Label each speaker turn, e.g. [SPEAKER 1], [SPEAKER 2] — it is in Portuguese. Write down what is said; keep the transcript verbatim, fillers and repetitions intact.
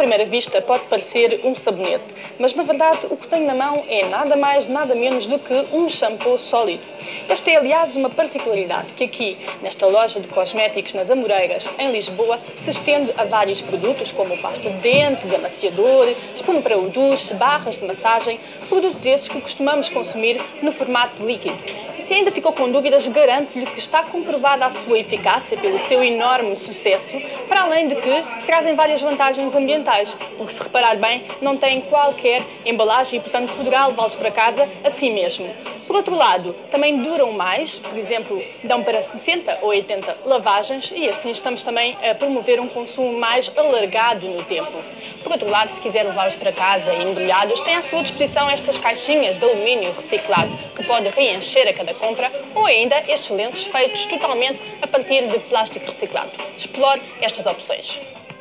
[SPEAKER 1] primeira vista pode parecer um sabonete, mas na verdade o que tenho na mão é nada mais, nada menos do que um shampoo sólido. Esta é, aliás, uma particularidade que aqui, nesta loja de cosméticos nas Amoreiras, em Lisboa, se estende a vários produtos como pasta de dentes, amaciador, espuma para o duche, barras de massagem, produtos esses que costumamos consumir no formato líquido. E se ainda ficou com dúvidas, garanto-lhe que está comprovada a sua eficácia pelo seu enorme sucesso, para além de que trazem várias vantagens ambientais, porque se reparar bem, não têm qualquer embalagem e, portanto, poderá levá-los para casa assim mesmo. Por outro lado, também duram mais, por exemplo, dão para sessenta ou oitenta lavagens e assim estamos também a promover um consumo mais alargado no tempo. Por outro lado, se quiser levá-los para casa embrulhados, tem à sua disposição estas caixinhas de alumínio reciclado que pode reencher a cada compra ou ainda estes lenços feitos totalmente a partir de plástico reciclado. Explore estas opções.